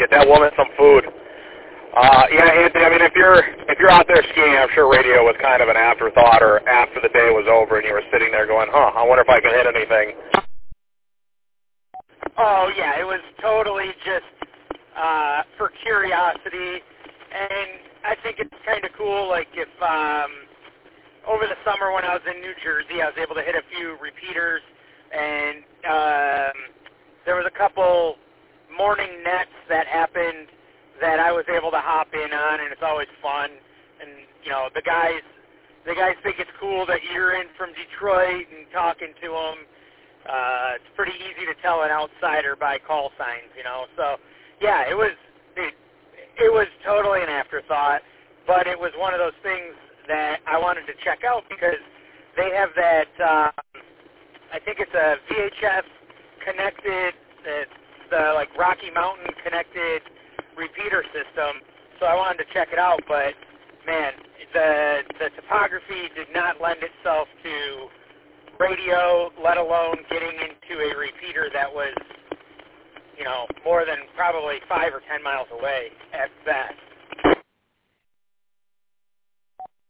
get that woman some food. Yeah, Anthony, I mean, if you're out there skiing, I'm sure radio was kind of an afterthought, or after the day was over and you were sitting there going, I wonder if I can hit anything. Oh, yeah, it was totally just for curiosity, and I think it's kind of cool, like if over the summer when I was in New Jersey, I was able to hit a few repeaters, and there was a couple morning nets that happened that I was able to hop in on, and it's always fun. And, you know, the guys think it's cool that you're in from Detroit and talking to them. It's pretty easy to tell an outsider by call signs, you know. So, yeah, it was totally an afterthought, but it was one of those things that I wanted to check out because they have that, I think it's a VHF connected, the like Rocky Mountain connected repeater system, so I wanted to check it out, but man, the topography did not lend itself to radio, let alone getting into a repeater that was, you know, more than probably 5 or 10 miles away at best.